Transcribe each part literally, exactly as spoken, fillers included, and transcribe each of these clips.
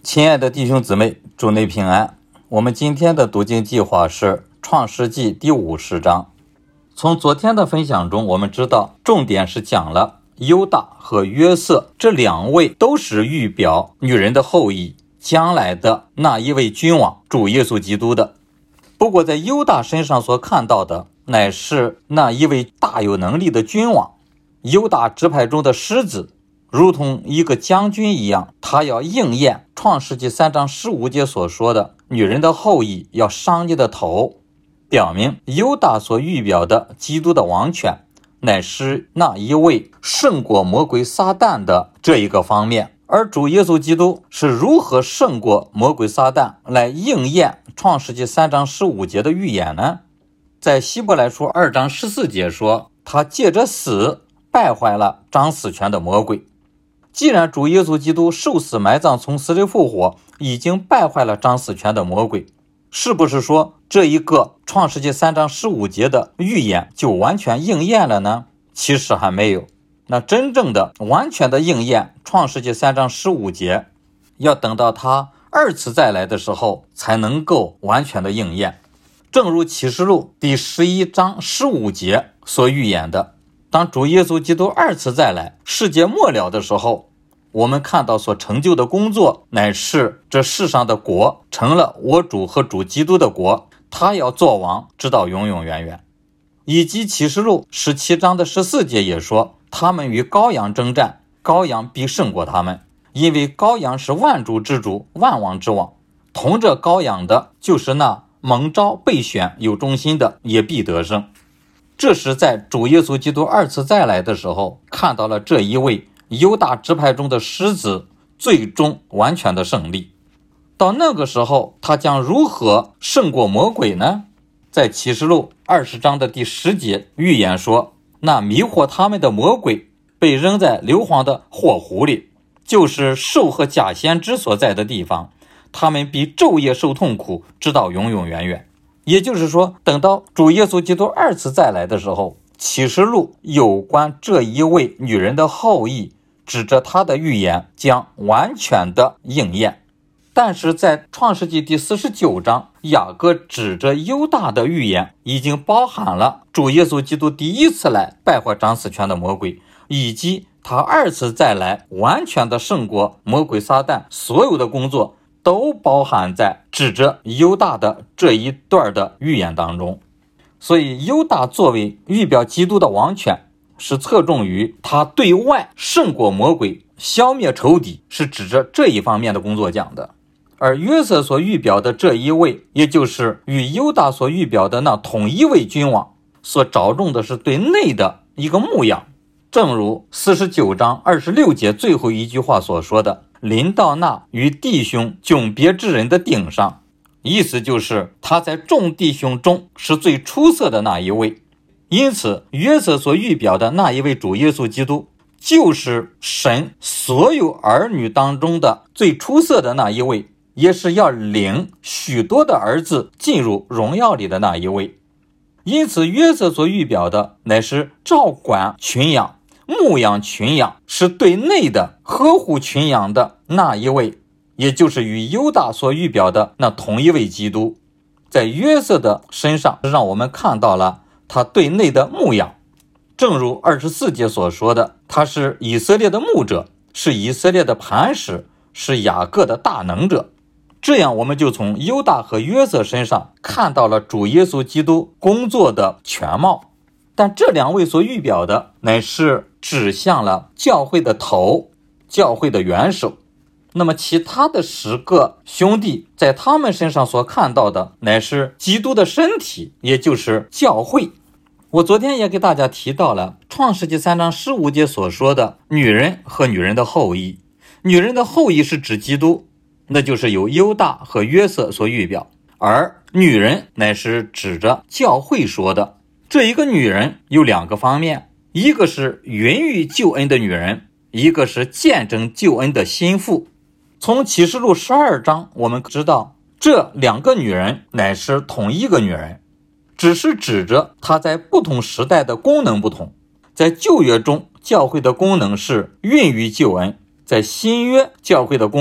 亲爱的弟兄姊妹，主内平安。我们今天的读经计划是创世纪第五十章。从昨天的分享中，我们知道重点是讲了犹大和约瑟这两位都是预表女人的后裔，将来的那一位君王主耶稣基督的。不过在犹大身上所看到的乃是那一位大有能力的君王，犹大支派中的狮子如同一个将军一样，他要应验创世纪三章十五节所说的女人的后裔要伤你的头，表明犹大所预表的基督的王权乃是那一位胜过魔鬼撒旦的这一个方面。而主耶稣基督是如何胜过魔鬼撒旦来应验创世纪三章十五节的预言呢？在希伯来书二章十四节说，他借着死败坏了掌死权的魔鬼。既然主耶稣基督受死埋葬从死里复活，已经败坏了掌死权的魔鬼，是不是说这一个创世纪三章十五节的预言就完全应验了呢？其实还没有。那真正的完全的应验创世纪三章十五节，要等到他二次再来的时候才能够完全的应验。正如启示录第十一章十五节所预言的，当主耶稣基督二次再来，世界末了的时候，我们看到所成就的工作乃是这世上的国成了我主和主基督的国，他要做王直到永永远远。以及启示录十七章的十四节也说，他们与羔羊征战，羔羊必胜过他们，因为羔羊是万主之主，万王之王，同着羔羊的就是那蒙召备选有忠心的，也必得胜。这是在主耶稣基督二次再来的时候，看到了这一位犹大支派中的狮子最终完全的胜利。到那个时候，他将如何胜过魔鬼呢？在启示录二十章的第十节预言说，那迷惑他们的魔鬼被扔在硫磺的火湖里，就是兽和假先知所在的地方，他们必昼夜受痛苦，直到永永远远。也就是说，等到主耶稣基督二次再来的时候，启示录有关这一位女人的后裔指着她的预言将完全的应验。但是在创世纪第四十九章，雅各指着犹大的预言已经包含了主耶稣基督第一次来败坏掌死权的魔鬼，以及他二次再来完全的胜过魔鬼撒旦，所有的工作都包含在指着犹大的这一段的预言当中。所以犹大作为预表基督的王权，是侧重于他对外胜过魔鬼，消灭仇敌，是指着这一方面的工作讲的。而约瑟所预表的这一位，也就是与犹大所预表的那统一位君王，所着重的是对内的一个牧养。正如四十九章二十六节最后一句话所说的，临到那与弟兄迥别之人的顶上，意思就是他在众弟兄中是最出色的那一位。因此约瑟所预表的那一位主耶稣基督，就是神所有儿女当中的最出色的那一位，也是要领许多的儿子进入荣耀里的那一位。因此约瑟所预表的乃是照管群羊，牧养群羊，是对内的呵护群羊的那一位，也就是与犹大所预表的那同一位基督。在约瑟的身上，让我们看到了他对内的牧养。正如二十四节所说的，他是以色列的牧者，是以色列的磐石，是雅各的大能者。这样我们就从犹大和约瑟身上看到了主耶稣基督工作的全貌。但这两位所预表的乃是指向了教会的头，教会的元首。那么其他的十个兄弟在他们身上所看到的乃是基督的身体，也就是教会。我昨天也给大家提到了创世纪三章十五节所说的女人和女人的后裔。女人的后裔是指基督，那就是由犹大和约瑟所预表，而女人乃是指着教会说的。这一个女人有两个方面，一个是孕育救恩的女人，一个是见证救恩的心腹。从启示录十二章我们知道，这两个女人乃是同一个女人，只是指着她在不同时代的功能不同。在旧约中，教会的功能是孕育救恩；在新约，教会的功能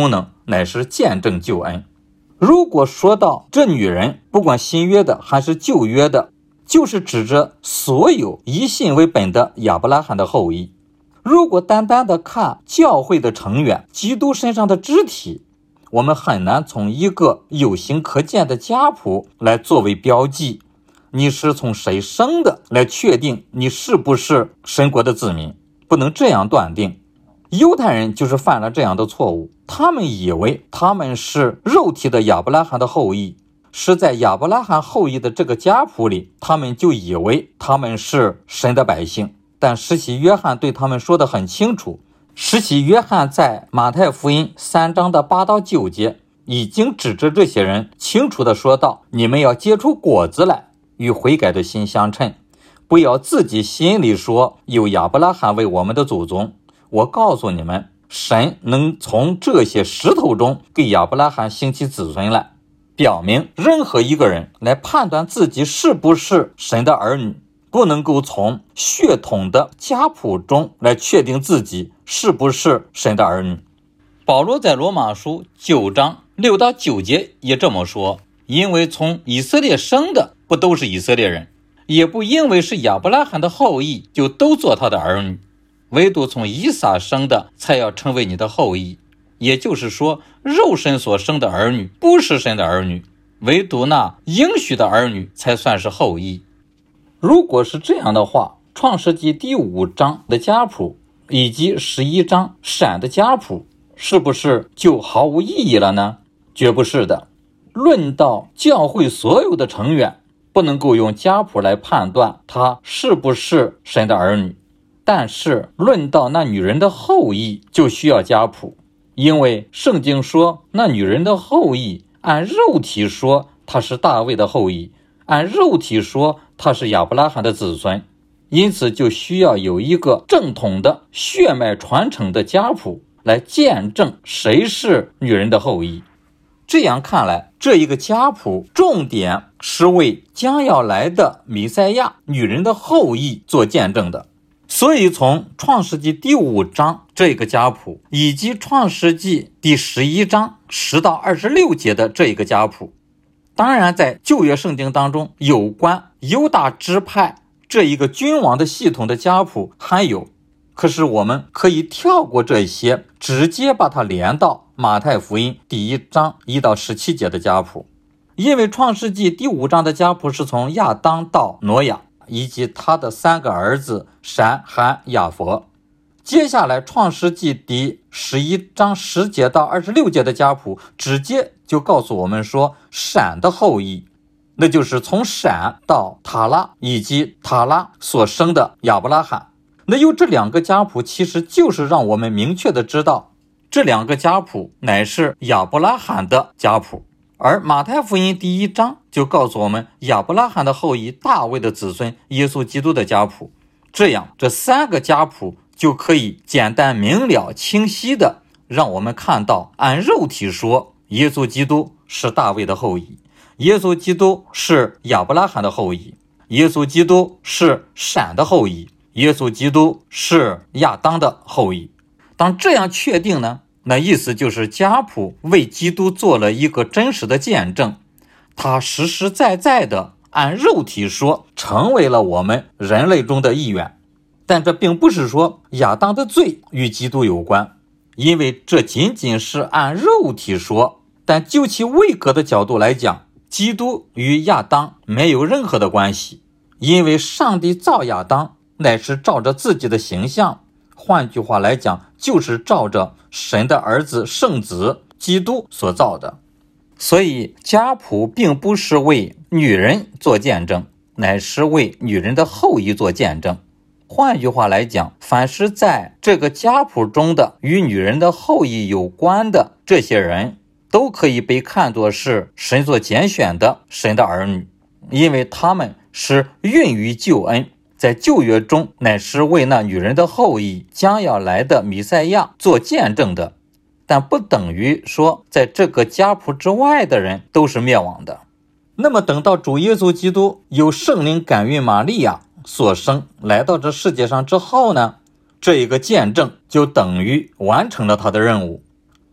乃是见证救恩。如果说到这女人，不管新约的还是旧约的，就是指着所有以信为本的亚伯拉罕的后裔。如果单单的看教会的成员，基督身上的肢体，我们很难从一个有形可见的家谱来作为标记，你是从谁生的来确定你是不是神国的子民，不能这样断定。犹太人就是犯了这样的错误，他们以为他们是肉体的亚伯拉罕的后裔，是在亚伯拉罕后裔的这个家谱里，他们就以为他们是神的百姓。但施洗约翰对他们说得很清楚，施洗约翰在马太福音三章的八到九节已经指着这些人清楚地说道，你们要结出果子来，与悔改的心相称，不要自己心里说有亚伯拉罕为我们的祖宗。我告诉你们，神能从这些石头中给亚伯拉罕兴起子孙来，表明任何一个人来判断自己是不是神的儿女，不能够从血统的家谱中来确定自己是不是神的儿女。保罗在罗马书九章六到九节也这么说，因为从以色列生的不都是以色列人，也不因为是亚伯拉罕的后裔就都做他的儿女，唯独从以撒生的才要成为你的后裔。也就是说，肉身所生的儿女不是神的儿女，唯独那应许的儿女才算是后裔。如果是这样的话，创世纪第五章的家谱以及十一章闪的家谱是不是就毫无意义了呢？绝不是的。论到教会所有的成员，不能够用家谱来判断他是不是神的儿女，但是论到那女人的后裔就需要家谱，因为圣经说那女人的后裔按肉体说她是大卫的后裔，按肉体说她是亚伯拉罕的子孙，因此就需要有一个正统的血脉传承的家谱来见证谁是女人的后裔。这样看来，这一个家谱重点是为将要来的弥赛亚女人的后裔做见证的。所以从创世纪第五章这个家谱，以及创世纪第十一章十到二十六节的这一个家谱，当然在旧约圣经当中有关犹大支派这一个君王的系统的家谱还有，可是我们可以跳过这些，直接把它连到马太福音第一章一到十七节的家谱。因为创世纪第五章的家谱是从亚当到挪亚以及他的三个儿子闪、含、雅弗。接下来创世纪第十一章十节到二十六节的家谱直接就告诉我们说，闪的后裔，那就是从闪到塔拉以及塔拉所生的亚伯拉罕。那有这两个家谱，其实就是让我们明确的知道，这两个家谱乃是亚伯拉罕的家谱。而马太福音第一章就告诉我们亚伯拉罕的后裔大卫的子孙耶稣基督的家谱。这样这三个家谱就可以简单明了清晰的让我们看到，按肉体说耶稣基督是大卫的后裔，耶稣基督是亚伯拉罕的后裔，耶稣基督是闪的后裔，耶稣基督是亚当的后裔。当这样确定呢，那意思就是家谱为基督做了一个真实的见证，他实实在在的按肉体说成为了我们人类中的一员。但这并不是说亚当的罪与基督有关，因为这仅仅是按肉体说，但就其位格的角度来讲，基督与亚当没有任何的关系，因为上帝造亚当乃是照着自己的形象，换句话来讲，就是照着神的儿子圣子基督所造的。所以家谱并不是为女人做见证，乃是为女人的后裔做见证。换句话来讲，凡是在这个家谱中的与女人的后裔有关的这些人，都可以被看作是神所拣选的神的儿女，因为他们是孕育救恩，在旧约中乃是为那女人的后裔将要来的弥赛亚做见证的，但不等于说在这个家谱之外的人都是灭亡的。那么等到主耶稣基督由圣灵感孕玛利亚所生来到这世界上之后呢，这一个见证就等于完成了他的任务。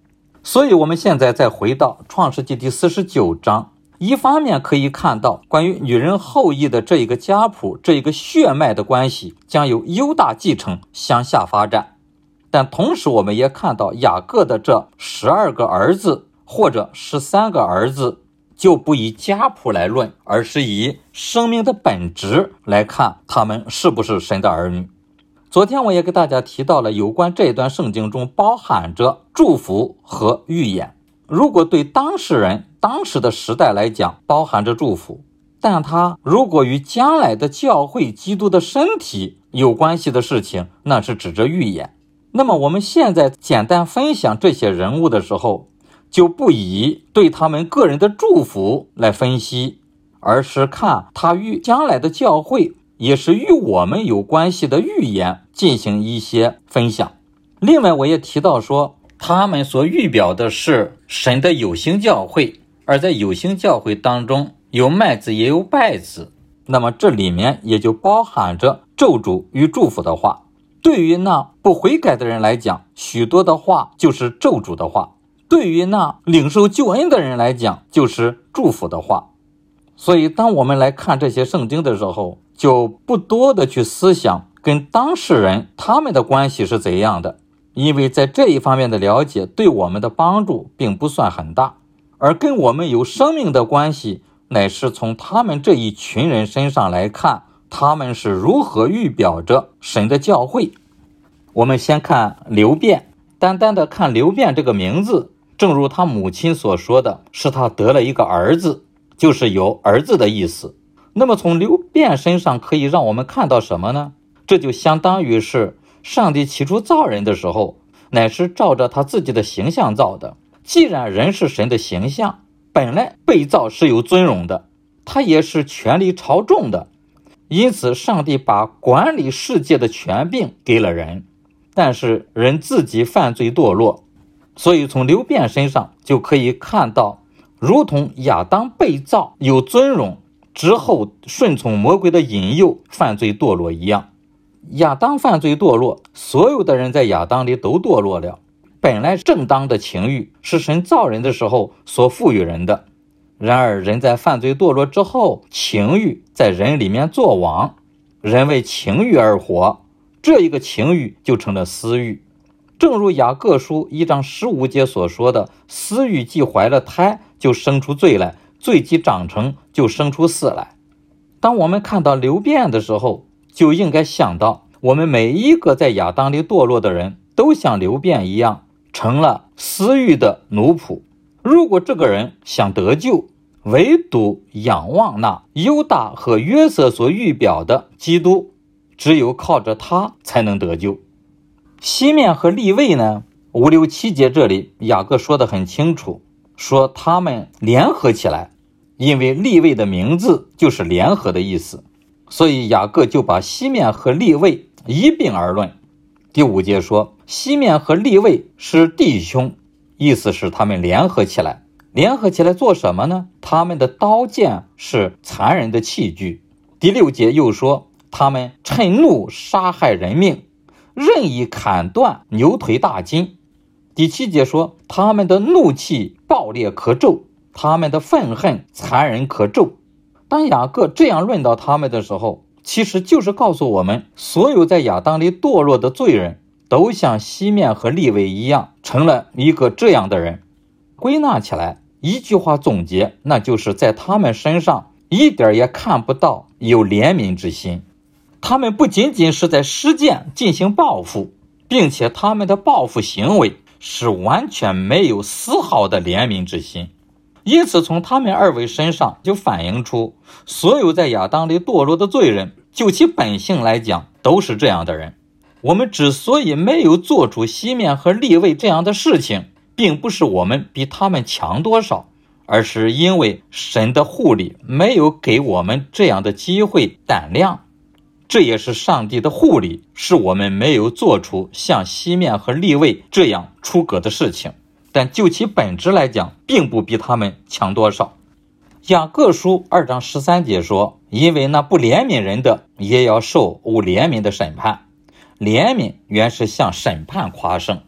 所以我们现在再回到创世纪第四十九章，一方面可以看到关于女人后裔的这一个家谱，这一个血脉的关系将由犹大继承向下发展，但同时我们也看到雅各的这十二个儿子或者十三个儿子就不以家谱来论，而是以生命的本质来看他们是不是神的儿女。昨天我也给大家提到了有关这段圣经中包含着祝福和预言。如果对当事人当时的时代来讲包含着祝福，但它如果与将来的教会基督的身体有关系的事情，那是指着预言。那么我们现在简单分享这些人物的时候，就不以对他们个人的祝福来分析，而是看他与将来的教会也是与我们有关系的预言进行一些分享。另外我也提到说，他们所预表的是神的有形教会，而在有形教会当中有麦子也有稗子，那么这里面也就包含着咒诅与祝福的话。对于那不悔改的人来讲，许多的话就是咒诅的话，对于那领受救恩的人来讲就是祝福的话。所以当我们来看这些圣经的时候，就不多的去思想跟当事人他们的关系是怎样的，因为在这一方面的了解对我们的帮助并不算很大，而跟我们有生命的关系乃是从他们这一群人身上来看，他们是如何预表着神的教会。我们先看流便，单单的看流便这个名字，正如他母亲所说的，是他得了一个儿子，就是有儿子的意思。那么从流便身上可以让我们看到什么呢？这就相当于是上帝起初造人的时候，乃是照着他自己的形象造的。既然人是神的形象，本来被造是有尊荣的，他也是权力朝重的，因此上帝把管理世界的权柄给了人，但是人自己犯罪堕落，所以从流便身上就可以看到，如同亚当被造有尊荣之后顺从魔鬼的引诱犯罪堕落一样。亚当犯罪堕落，所有的人在亚当里都堕落了。本来正当的情欲是神造人的时候所赋予人的，然而人在犯罪堕落之后，情欲在人里面作王，人为情欲而活，这一个情欲就成了私欲。正如雅各书一章十五节所说的，私欲既怀了胎，就生出罪来，罪既长成，就生出死来。当我们看到流便的时候，就应该想到我们每一个在亚当里堕落的人都像流便一样，成了私欲的奴仆。如果这个人想得救，唯独仰望那犹大和约瑟所预表的基督，只有靠着他才能得救。西面和利未呢，五六七节这里雅各说得很清楚，说他们联合起来，因为利未的名字就是联合的意思，所以雅各就把西面和利未一并而论。第五节说西面和利未是弟兄，意思是他们联合起来。联合起来做什么呢？他们的刀剑是残忍的器具。第六节又说他们趁怒杀害人命，任意砍断牛腿大筋。第七节说他们的怒气暴烈可咒，他们的愤恨残忍可咒。当雅各这样论到他们的时候，其实就是告诉我们，所有在亚当里堕落的罪人都像西面和利未一样，成了一个这样的人。归纳起来一句话总结，那就是在他们身上一点也看不到有怜悯之心。他们不仅仅是在实践进行报复，并且他们的报复行为是完全没有丝毫的怜悯之心。因此从他们二位身上就反映出，所有在亚当里堕落的罪人，就其本性来讲都是这样的人。我们之所以没有做出西面和利未这样的事情，并不是我们比他们强多少，而是因为神的护理没有给我们这样的机会胆量。这也是上帝的护理，使我们没有做出像西面和利未这样出格的事情，但就其本质来讲，并不比他们强多少。雅各书二章十三节说，因为那不怜悯人的，也要受无怜悯的审判。怜悯原是向审判夸胜，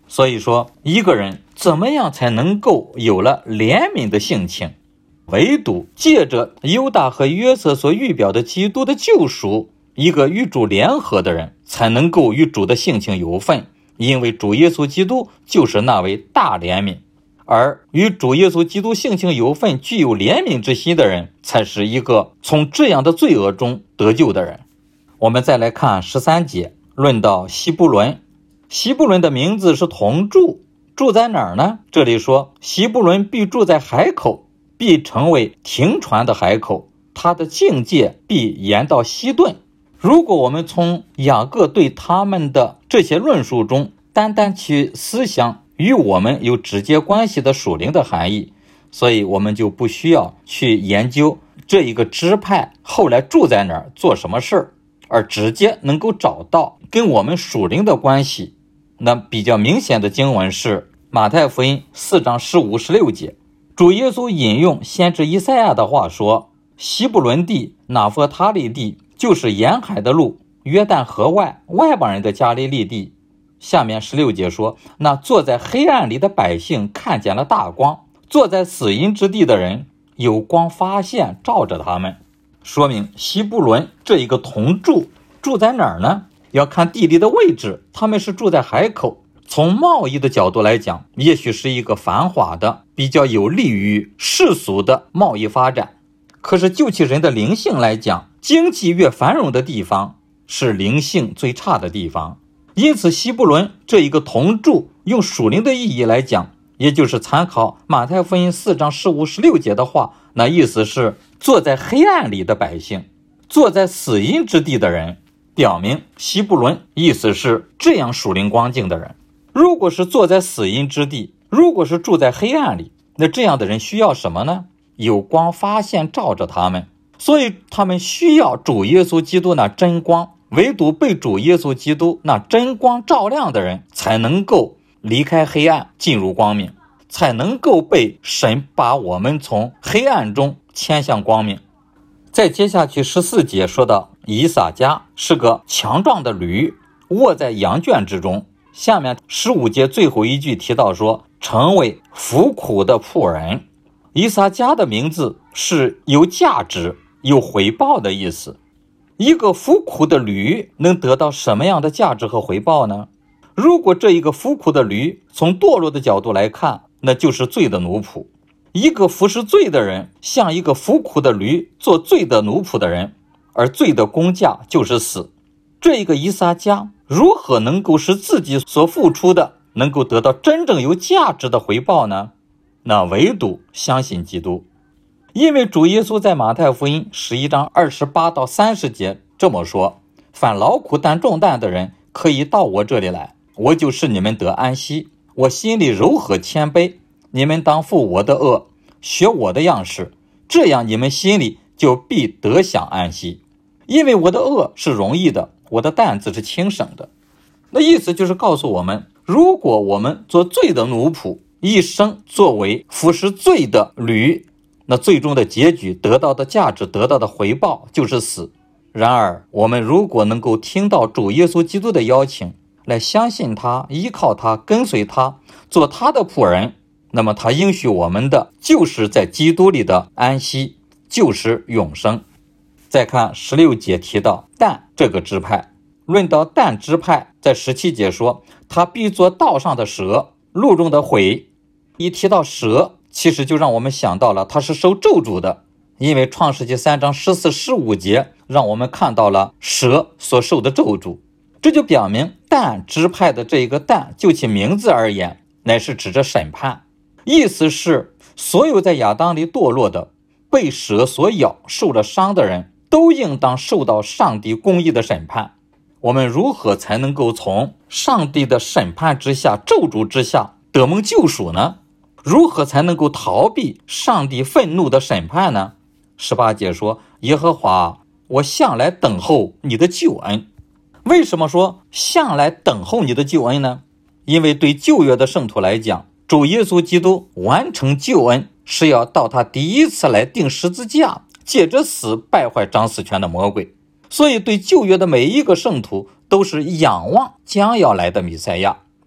所以说，一个人怎么样才能够有了怜悯的性情？唯独借着犹大和约瑟所预表的基督的救赎，一个与主联合的人才能够与主的性情有份，因为主耶稣基督就是那位大怜悯，而与主耶稣基督性情有份、具有怜悯之心的人，才是一个从这样的罪恶中得救的人。我们再来看十三节，论到西布伦。西布伦的名字是同住，住在哪儿呢？这里说西布伦必住在海口，必成为停船的海口，他的境界必延到西顿。如果我们从雅各对他们的这些论述中单单去思想与我们有直接关系的属灵的含义，所以我们就不需要去研究这一个支派后来住在哪儿做什么事儿，而直接能够找到跟我们属灵的关系。那比较明显的经文是马太福音四章十五、十六节，主耶稣引用先知以赛亚的话说，西布伦地、拿弗他利地就是沿海的路，约旦河外外邦人的加利利地。下面十六节说，那坐在黑暗里的百姓看见了大光，坐在死荫之地的人有光发现照着他们。说明西布伦这一个同住住在哪儿呢？要看地理的位置，他们是住在海口。从贸易的角度来讲，也许是一个繁华的、比较有利于世俗的贸易发展。可是就其人的灵性来讲，经济越繁荣的地方是灵性最差的地方。因此西布伦这一个同住，用属灵的意义来讲，也就是参考马太福音四章十五、十六节的话，那意思是坐在黑暗里的百姓，坐在死荫之地的人，表明西布伦意思是这样属灵光景的人。如果是坐在死荫之地，如果是住在黑暗里，那这样的人需要什么呢？有光发现照着他们，所以他们需要主耶稣基督那真光。唯独被主耶稣基督那真光照亮的人，才能够离开黑暗进入光明，才能够被神把我们从黑暗中牵向光明。再接下去十四节说到以撒迦是个强壮的驴，卧在羊圈之中。下面十五节最后一句提到说，成为服苦的仆人。以撒迦的名字是有价值、有回报的意思。一个服苦的驴能得到什么样的价值和回报呢？如果这一个服苦的驴从堕落的角度来看，那就是罪的奴仆。一个服侍罪的人像一个服苦的驴做罪的奴仆的人，而罪的工价就是死。这一个以撒迦如何能够使自己所付出的能够得到真正有价值的回报呢？那唯独相信基督。因为主耶稣在马太福音十一章二十八到三十节这么说，凡劳苦担重担的人可以到我这里来，我就使你们得安息。我心里柔和谦卑，你们当负我的轭，学我的样式，这样你们心里就必得享安息。因为我的轭是容易的，我的担子是轻省的。那意思就是告诉我们，如果我们做罪的奴仆，一生作为服侍罪的驴，那最终的结局得到的价值，得到的回报就是死。然而我们如果能够听到主耶稣基督的邀请，来相信他，依靠他，跟随他，做他的仆人，那么他应许我们的就是在基督里的安息，就是永生。再看十六节提到但这个支派，论到但支派，在十七节说他必做道上的蛇，路中的虺。一提到蛇，其实就让我们想到了他是受咒诅的，因为创世纪三章十四、十五节让我们看到了蛇所受的咒诅。这就表明但支派的这一个但，就其名字而言，乃是指着审判。意思是所有在亚当里堕落的，被蛇所咬受了伤的人，都应当受到上帝公义的审判。我们如何才能够从上帝的审判之下、咒诅之下得蒙救赎呢？如何才能够逃避上帝愤怒的审判呢？十八节说，耶和华，我向来等候你的救恩。为什么说向来等候你的救恩呢？因为对旧约的圣徒来讲，主耶稣基督完成救恩是要到他第一次来钉十字架，借着死败坏掌死权的魔鬼。所以对旧约的每一个圣徒都是仰望将要来的弥赛亚。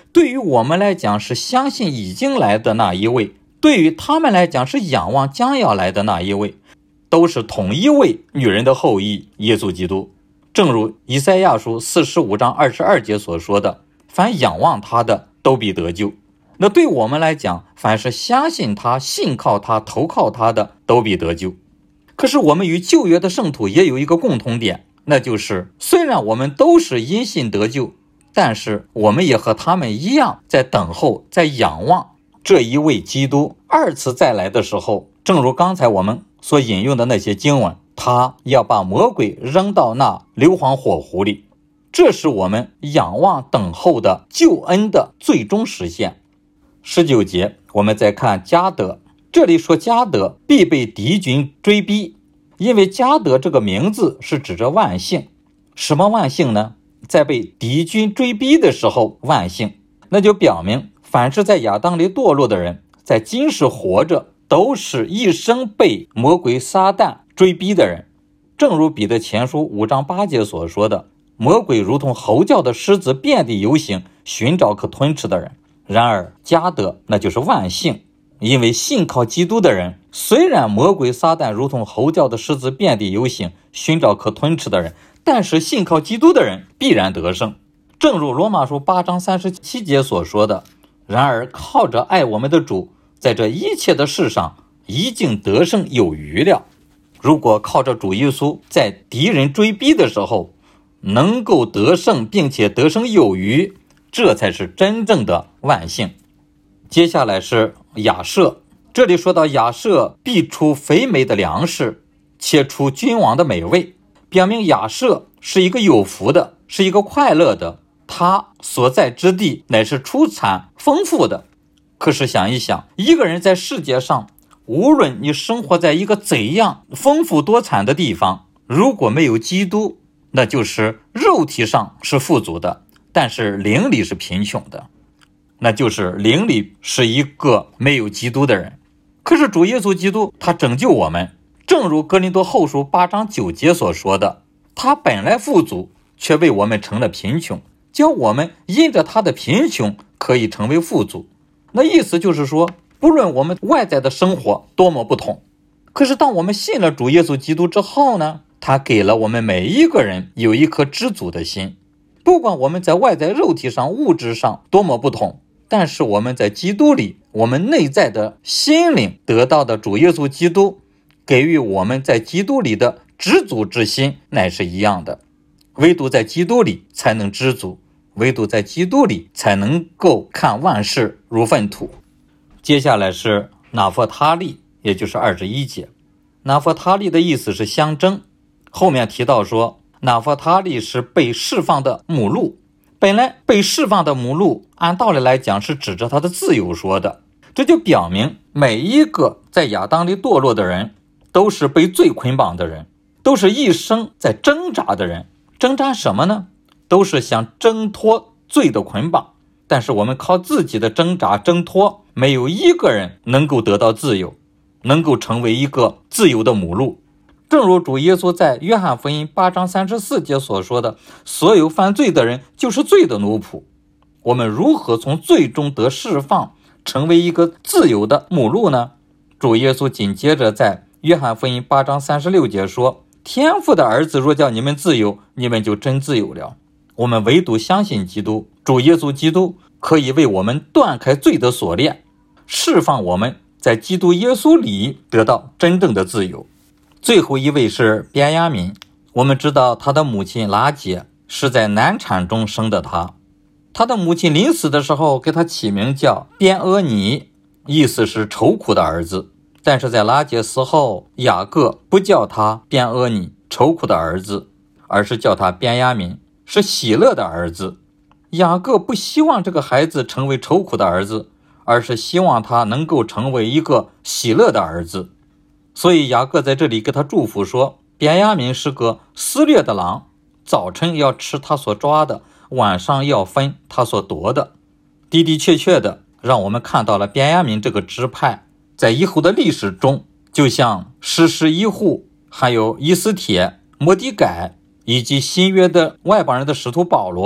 对于我们来讲是相信已经来的那一位，对于他们来讲是仰望将要来的那一位，都是同一位女人的后裔耶稣基督。正如以赛亚书四十五章二十二节所说的，凡仰望他的都必得救。那对我们来讲，凡是相信他、信靠他、投靠他的都必得救。可是我们与旧约的圣徒也有一个共同点，那就是虽然我们都是因信得救，但是我们也和他们一样，在等候，在仰望这一位基督二次再来的时候，正如刚才我们所引用的那些经文，他要把魔鬼扔到那硫磺火湖里，这是我们仰望等候的救恩的最终实现。十九节我们再看迦得，这里说迦得必被敌军追逼，因为迦得这个名字是指着万幸。什么万幸呢？在被敌军追逼的时候万幸，那就表明凡是在亚当里堕落的人，在今世活着都是一生被魔鬼撒旦追逼的人。正如彼得前书五章八节所说的，魔鬼如同吼叫的狮子遍地游行，寻找可吞吃的人。然而迦得那就是万幸，因为信靠基督的人，虽然魔鬼撒旦如同吼叫的狮子遍地游行，寻找可吞吃的人，但是信靠基督的人必然得胜。正如罗马书八章三十七节所说的，然而靠着爱我们的主，在这一切的事上已经得胜有余了。如果靠着主耶稣在敌人追逼的时候能够得胜，并且得胜有余，这才是真正的万幸。接下来是亚设，这里说到亚设必出肥美的粮食，且出君王的美味，表明亚设是一个有福的，是一个快乐的，他所在之地乃是出产丰富的。可是想一想，一个人在世界上，无论你生活在一个怎样丰富多产的地方，如果没有基督，那就是肉体上是富足的，但是灵里是贫穷的，那就是灵里是一个没有基督的人。可是主耶稣基督他拯救我们，正如哥林多后书八章九节所说的，他本来富足，却为我们成了贫穷，叫我们因着他的贫穷可以成为富足。那意思就是说，不论我们外在的生活多么不同，可是当我们信了主耶稣基督之后呢，他给了我们每一个人有一颗知足的心。不管我们在外在肉体上物质上多么不同，但是我们在基督里，我们内在的心灵得到的主耶稣基督给予我们在基督里的知足之心乃是一样的。唯独在基督里才能知足，唯独在基督里才能够看万事如粪土。接下来是拿弗他利，也就是二十一节。拿弗他利的意思是相争，后面提到说拿弗他利是被释放的母鹿。本来被释放的母鹿按道理来讲是指着他的自由说的，这就表明每一个在亚当里堕落的人都是被罪捆绑的人，都是一生在挣扎的人。挣扎什么呢？都是想挣脱罪的捆绑，但是我们靠自己的挣扎挣脱，没有一个人能够得到自由，能够成为一个自由的母鹿。正如主耶稣在约翰福音八章三十四节所说的，所有犯罪的人就是罪的奴仆。我们如何从罪中得释放，成为一个自由的母鹿呢？主耶稣紧接着在约翰福音八章三十六节说，天父的儿子若叫你们自由，你们就真自由了。我们唯独相信基督，主耶稣基督可以为我们断开罪的锁链，释放我们在基督耶稣里得到真正的自由。最后一位是便雅悯，我们知道他的母亲拉结是在难产中生的他，他的母亲临死的时候给他起名叫便阿尼，意思是愁苦的儿子。但是在拉结死后，雅各不叫他便阿尼愁苦的儿子，而是叫他便雅悯，是喜乐的儿子。雅各不希望这个孩子成为愁苦的儿子，而是希望他能够成为一个喜乐的儿子。所以雅各在这里给他祝福说，便雅悯是个撕裂的狼，早晨要吃他所抓的，晚上要分他所夺的。的的确确的让我们看到了便雅悯这个支派在以后的历史中，就像士师一户，还有以斯帖、摩底改以及新约的外邦人的使徒保罗，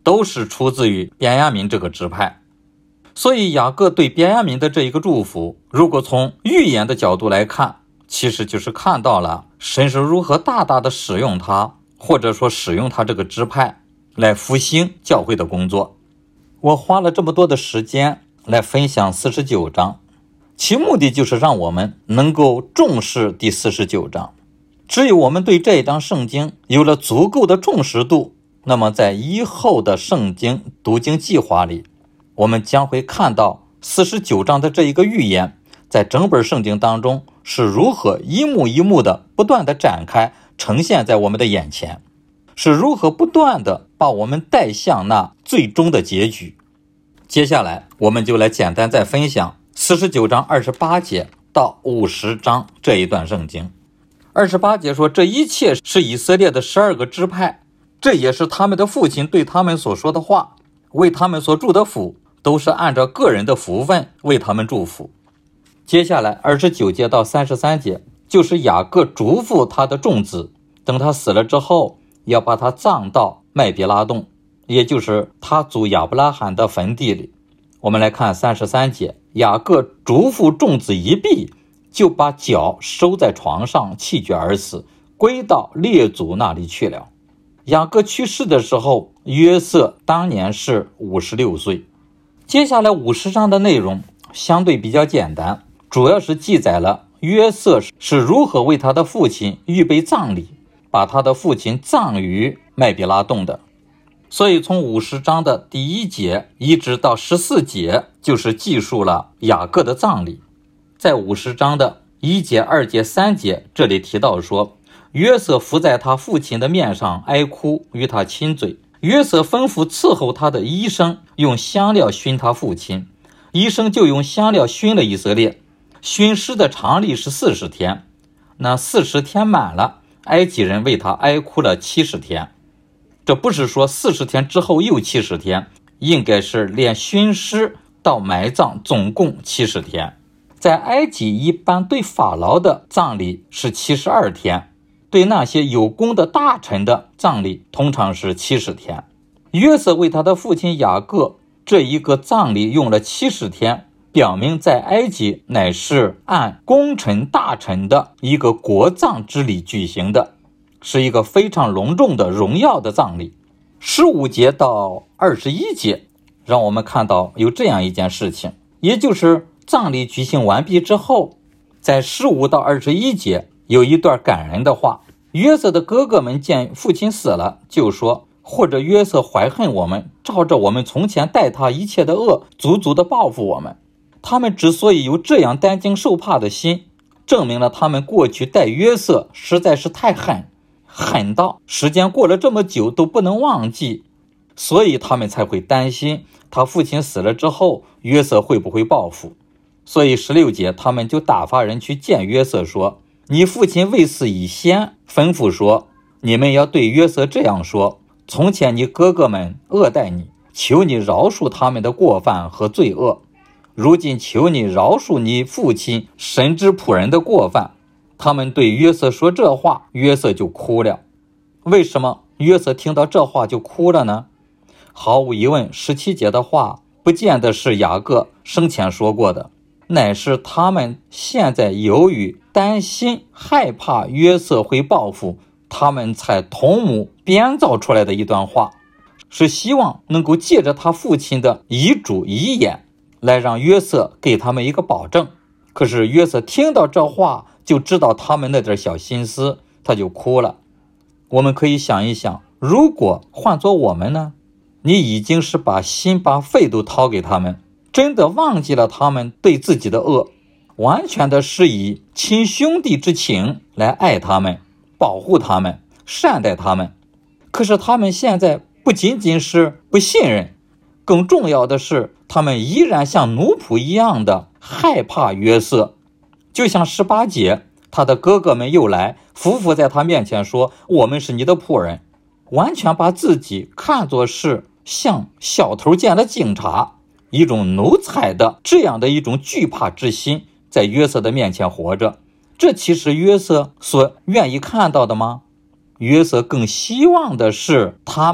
都是出自于便雅悯这个支派。所以雅各对便雅悯的这一个祝福，如果从预言的角度来看，其实就是看到了神是如何大大的使用他，或者说使用他这个支派来复兴教会的工作。我花了这么多的时间来分享四十九章，其目的就是让我们能够重视第四十九章。只有我们对这一章圣经有了足够的重视度，那么在以后的圣经读经计划里，我们将会看到四十九章的这一个预言在整本圣经当中是如何一幕一幕的不断的展开呈现在我们的眼前，是如何不断的把我们带向那最终的结局。接下来我们就来简单再分享四十九章二十八节到五十章这一段圣经。二十八节说，这一切是以色列的十二个支派，这也是他们的父亲对他们所说的话，为他们所祝的福都是按照个人的福分为他们祝福。接下来二十九节到三十三节就是雅各嘱咐他的众子，等他死了之后要把他葬到麦比拉洞，也就是他祖亚伯拉罕的坟地里。我们来看三十三节，雅各嘱咐众子一毕，就把脚收在床上，气绝而死，归到列祖那里去了。雅各去世的时候，约瑟当年是五十六岁。接下来五十章的内容相对比较简单，主要是记载了约瑟是如何为他的父亲预备葬礼，把他的父亲葬于麦比拉洞的。所以从五十章的第一节一直到十四节就是记述了雅各的葬礼。在五十章的一节、二节、三节，这里提到说，约瑟伏在他父亲的面上哀哭，与他亲嘴。约瑟吩咐伺候他的医生用香料熏他父亲，医生就用香料熏了以色列。熏尸的常例是四十天，那四十天满了，埃及人为他哀哭了七十天。这不是说四十天之后又七十天，应该是连熏尸到埋葬总共七十天。在埃及一般对法老的葬礼是七十二天，对那些有功的大臣的葬礼通常是七十天。约瑟为他的父亲雅各这一个葬礼用了七十天，表明在埃及乃是按功臣大臣的一个国葬之礼举行的，是一个非常隆重的荣耀的葬礼。十五节到二十一节让我们看到有这样一件事情，也就是葬礼举行完毕之后，在十五到二十一节有一段感人的话。约瑟的哥哥们见父亲死了，就说，或者约瑟怀恨我们，照着我们从前待他一切的恶，足足的报复我们。他们之所以有这样担惊受怕的心，证明了他们过去待约瑟实在是太狠，狠到时间过了这么久都不能忘记，所以他们才会担心他父亲死了之后约瑟会不会报复。所以十六节他们就打发人去见约瑟，说，你父亲未死以先吩咐说，你们要对约瑟这样说，从前你哥哥们恶待你，求你饶恕他们的过犯和罪恶，如今求你饶恕你父亲神之仆人的过犯。他们对约瑟说这话，约瑟就哭了。为什么约瑟听到这话就哭了呢？毫无疑问，十七节的话不见得是雅各生前说过的，乃是他们现在由于担心害怕约瑟会报复，他们才同母编造出来的一段话，是希望能够借着他父亲的遗嘱遗言来让约瑟给他们一个保证。可是约瑟听到这话就知道他们那点小心思，他就哭了。我们可以想一想，如果换作我们呢？你已经是把心把肺都掏给他们，真的忘记了他们对自己的恶，完全的是以亲兄弟之情来爱他们，保护他们，善待他们。可是他们现在不仅仅是不信任，更重要的是他们依然像奴仆一样的害怕约瑟。就像十八节，他的哥哥们又来匍匐在他面前说，我们是你的仆人，完全把自己看作是像小偷见了警察，一种奴才的这样的一种惧怕之心在约瑟的面前活着。这其实约瑟所愿意看到的吗？约瑟更希望的是他们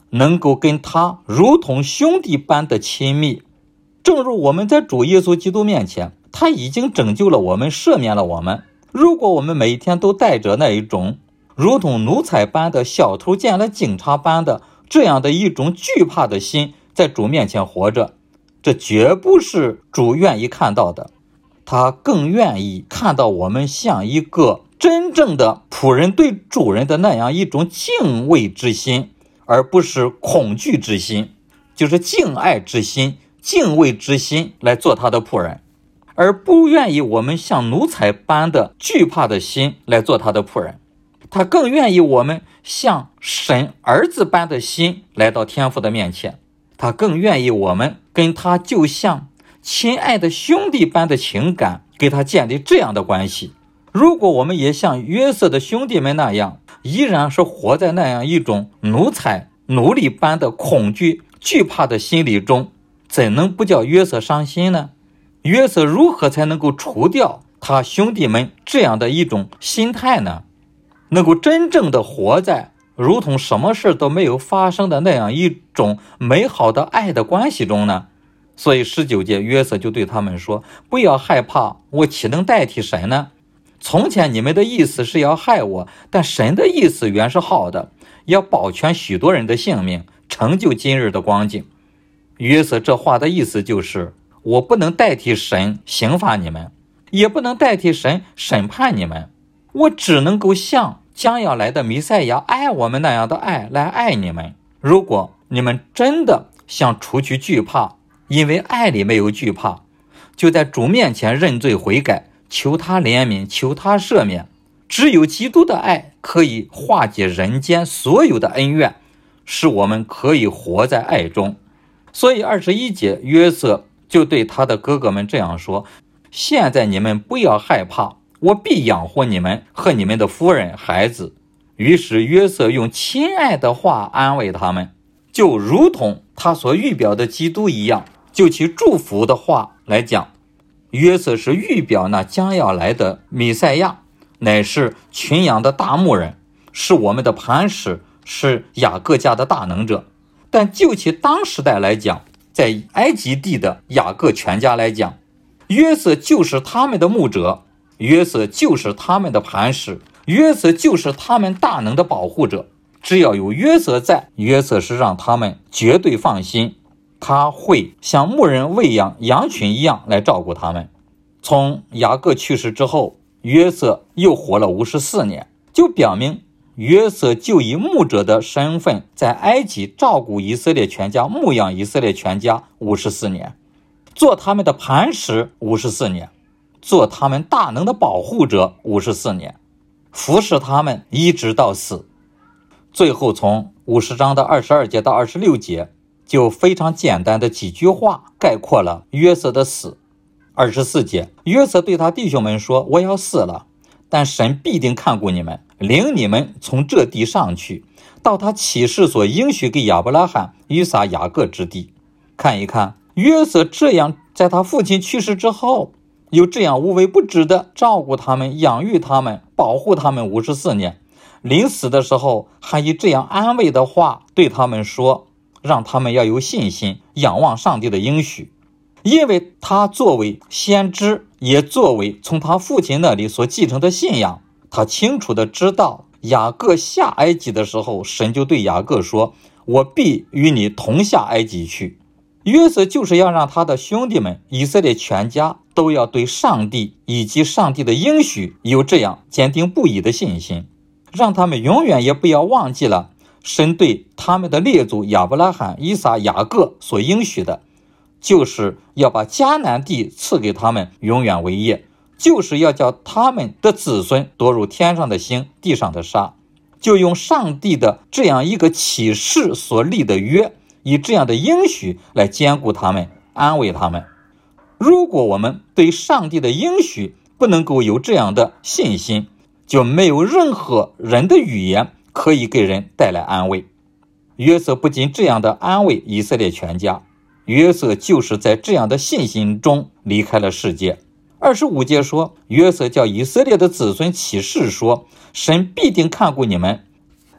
能够跟他如同兄弟般的亲密。正如我们在主耶稣基督面前，他已经拯救了我们，赦免了我们。如果我们每天都带着那一种如同奴才般的小偷见了警察般的这样的一种惧怕的心在主面前活着，这绝不是主愿意看到的。他更愿意看到我们像一个真正的仆人对主人的那样一种敬畏之心，而不是恐惧之心，就是敬爱之心、敬畏之心来做他的仆人，而不愿意我们像奴才般的惧怕的心来做他的仆人。他更愿意我们像神儿子般的心来到天父的面前，他更愿意我们跟他就像亲爱的兄弟般的情感，给他建立这样的关系。如果我们也像约瑟的兄弟们那样，依然是活在那样一种奴才奴隶般的恐惧惧怕的心理中，怎能不叫约瑟伤心呢？约瑟如何才能够除掉他兄弟们这样的一种心态呢？能够真正的活在如同什么事都没有发生的那样一种美好的爱的关系中呢？所以十九节约瑟就对他们说，不要害怕，我岂能代替神呢？从前你们的意思是要害我，但神的意思原是好的，要保全许多人的性命，成就今日的光景。约瑟这话的意思就是，我不能代替神刑罚你们，也不能代替神审判你们，我只能够像将要来的弥赛亚爱我们那样的爱来爱你们。如果你们真的想除去惧怕，因为爱里没有惧怕，就在主面前认罪悔改，求他怜悯，求他赦免。只有基督的爱可以化解人间所有的恩怨，使我们可以活在爱中。所以二十一节约瑟就对他的哥哥们这样说，现在你们不要害怕，我必养活你们和你们的夫人孩子。于是约瑟用亲爱的话安慰他们，就如同他所预表的基督一样。就其祝福的话来讲，约瑟是预表那将要来的弥赛亚，乃是群羊的大牧人，是我们的磐石，是雅各家的大能者。但就其当时代来讲，在埃及地的雅各全家来讲，约瑟就是他们的牧者，约瑟就是他们的磐石，约瑟就是他们大能的保护者。只要有约瑟在，约瑟是让他们绝对放心，他会像牧人喂养羊群一样来照顾他们。从雅各去世之后，约瑟又活了五十四年，就表明约瑟就以牧者的身份在埃及照顾以色列全家，牧养以色列全家五十四年，做他们的磐石五十四年，做他们大能的保护者五十四年，服侍他们一直到死。最后从五十章的二十二节到二十六节，就非常简单的几句话概括了约瑟的死。二十四节，约瑟对他弟兄们说，我要死了，但神必定看顾你们，领你们从这地上去，到他起誓所应许给亚伯拉罕、以撒、雅各之地。看一看约瑟这样在他父亲去世之后，又这样无微不至的照顾他们、养育他们、保护他们五十四年，临死的时候还以这样安慰的话对他们说，让他们要有信心，仰望上帝的应许。因为他作为先知，也作为从他父亲那里所继承的信仰，他清楚的知道雅各下埃及的时候，神就对雅各说，我必与你同下埃及去。约瑟就是要让他的兄弟们以色列全家都要对上帝以及上帝的应许有这样坚定不移的信心，让他们永远也不要忘记了神对他们的列祖亚伯拉罕、以撒、雅各所应许的，就是要把迦南地赐给他们永远为业，就是要叫他们的子孙夺入天上的星、地上的沙。就用上帝的这样一个启示所立的约，以这样的应许来兼顾他们，安慰他们。如果我们对上帝的应许不能够有这样的信心，就没有任何人的语言可以给人带来安慰。约瑟不仅这样的安慰以色列全家，约瑟就是在这样的信心中离开了世界。二十五节说，约瑟叫以色列的子孙起誓说，神必定看顾你们，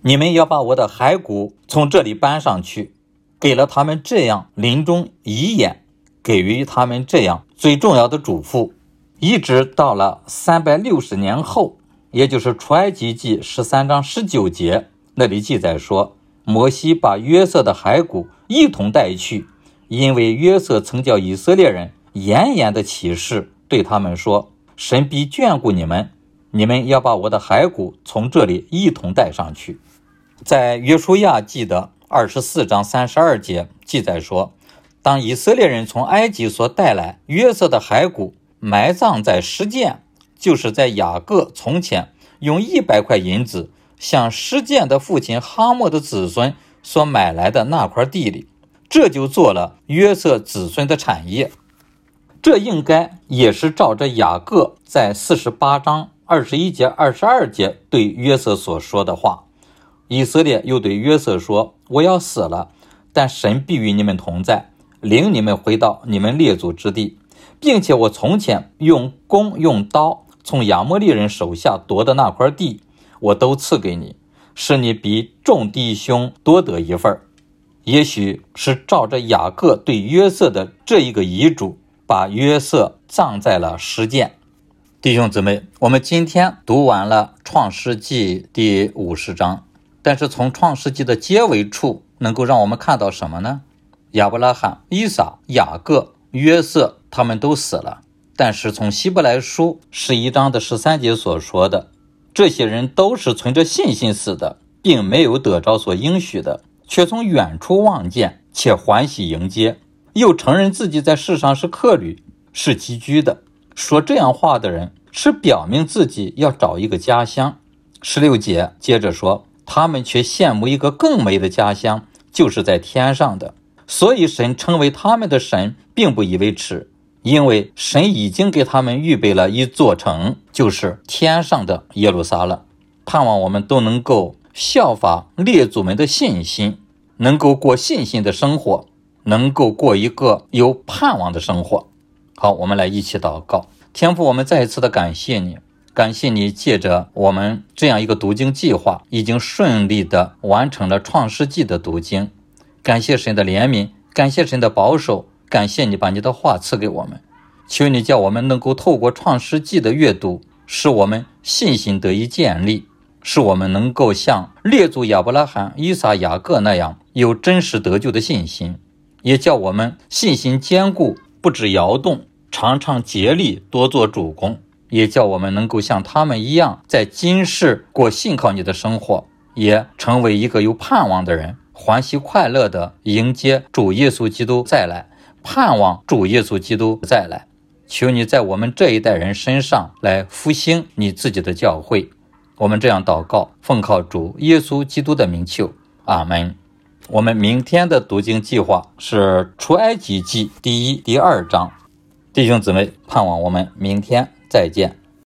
你们要把我的骸骨从这里搬上去，给了他们这样临终遗言，给予他们这样最重要的嘱咐。一直到了三百六十年后，也就是出埃及记十三章十九节，那里记载说，摩西把约瑟的骸骨一同带去，因为约瑟曾叫以色列人严严的起誓，对他们说，神必眷顾你们，你们要把我的骸骨从这里一同带上去。在约书亚记的二十四章三十二节记载说，当以色列人从埃及所带来约瑟的骸骨埋葬在示剑，就是在雅各从前用一百块银子向示剑的父亲哈莫的子孙所买来的那块地里，这就做了约瑟子孙的产业。这应该也是照着雅各在四十八章二十一节二十二节对约瑟所说的话。以色列又对约瑟说，我要死了，但神必与你们同在，领你们回到你们列祖之地，并且我从前用弓用刀从亚摩利人手下夺的那块地，我都赐给你，使你比众弟兄多得一份。也许是照着雅各对约瑟的这一个遗嘱，把约瑟葬在了示剑。弟兄姊妹，我们今天读完了创世纪第五十章，但是从创世纪的结尾处能够让我们看到什么呢？亚伯拉罕、以撒、雅各、约瑟他们都死了，但是从希伯来书十一章的十三节所说的，这些人都是存着信心死的，并没有得着所应许的，却从远处望见，且欢喜迎接，又承认自己在世上是客旅，是寄居的。说这样话的人是表明自己要找一个家乡。十六节接着说，他们却羡慕一个更美的家乡，就是在天上的。所以神称为他们的神，并不以为耻，因为神已经给他们预备了一座城，就是天上的耶路撒冷。盼望我们都能够效法列祖们的信心，能够过信心的生活，能够过一个有盼望的生活。好，我们来一起祷告。天父，我们再一次的感谢你，感谢你借着我们这样一个读经计划，已经顺利的完成了创世纪的读经。感谢神的怜悯，感谢神的保守，感谢你把你的话赐给我们。求你叫我们能够透过创世纪的阅读，使我们信心得以建立，使我们能够像列祖亚伯拉罕、以撒、雅各那样有真实得救的信心，也叫我们信心坚固，不致摇动，常常竭力多做主公，也叫我们能够像他们一样，在今世过信靠你的生活，也成为一个有盼望的人，欢喜快乐的迎接主耶稣基督再来，盼望主耶稣基督再来。求你在我们这一代人身上来复兴你自己的教会。我们这样祷告，奉靠主耶稣基督的名求，阿们。我们明天的读经计划是出埃及记第一、第二章。弟兄姊妹，盼望我们明天再见。